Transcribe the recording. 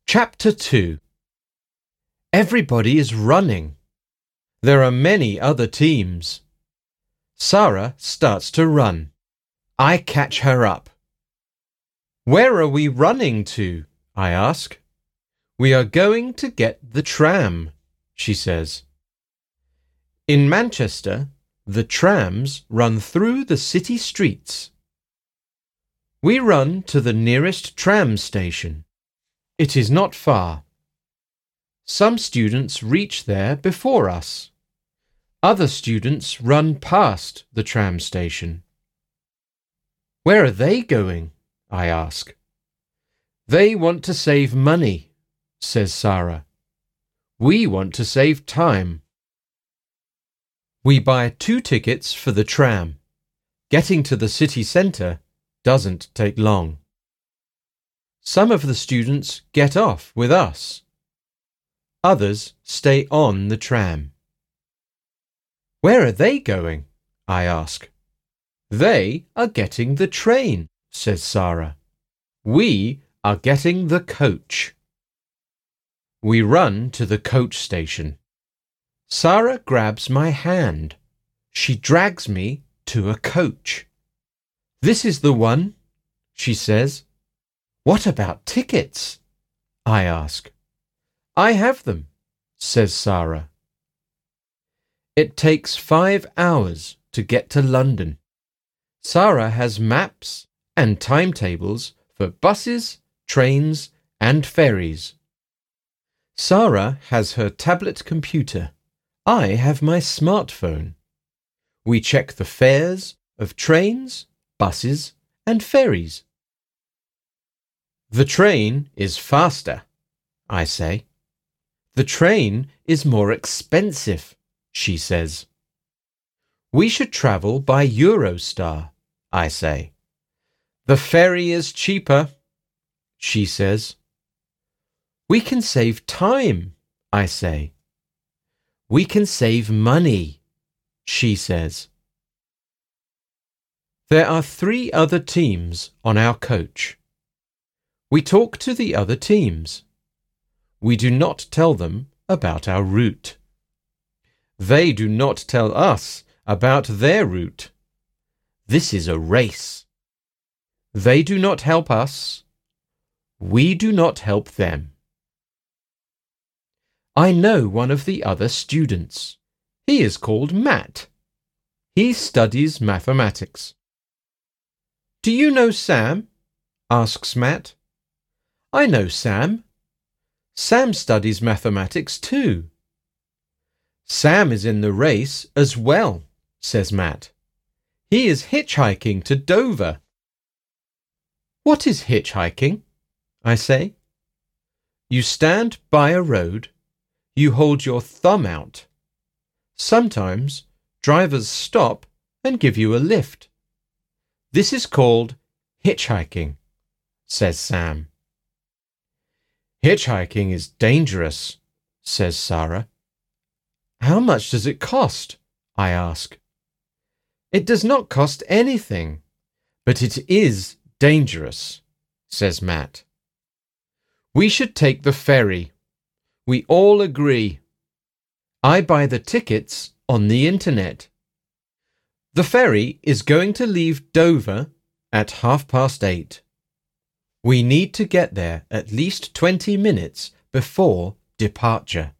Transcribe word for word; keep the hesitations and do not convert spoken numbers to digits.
Chapter two. Everybody is running. There are many other teams. Sarah starts to run. I catch her up. Where are we running to? I ask. We are going to get the tram, she says. In Manchester, the trams run through the city streets. We run to the nearest tram station. It is not far. Some students reach there before us. Other students run past the tram station. Where are they going? I ask. They want to save money, says Sarah. We want to save time. We buy two tickets for the tram. Getting to the city centre doesn't take long. Some of the students get off with us. Others stay on the tram. Where are they going? I ask. They are getting the train, says Sarah. We are getting the coach. We run to the coach station. Sarah grabs my hand. She drags me to a coach. This is the one, she says. What about tickets? I ask. I have them, says Sarah. It takes five hours to get to London. Sarah has maps and timetables for buses, trains, and ferries. Sarah has her tablet computer. I have my smartphone. We check the fares of trains, buses, and ferries. The train is faster, I say. The train is more expensive, she says. We should travel by Eurostar, I say. The ferry is cheaper, she says. We can save time, I say. We can save money, she says. There are three other teams on our coach. We talk to the other teams. We do not tell them about our route. They do not tell us about their route. This is a race. They do not help us. We do not help them. I know one of the other students. He is called Matt. He studies mathematics. Do you know Sam? Asks Matt. I know Sam. Sam studies mathematics too. Sam is in the race as well, says Matt. He is hitchhiking to Dover. What is hitchhiking? I say. You stand by a road. You hold your thumb out. Sometimes drivers stop and give you a lift. This is called hitchhiking, says Sam. Hitchhiking is dangerous, says Sarah. How much does it cost? I ask. It does not cost anything, but it is dangerous, says Matt. We should take the ferry. We all agree. I buy the tickets on the internet. The ferry is going to leave Dover at half past eight. We need to get there at least twenty minutes before departure.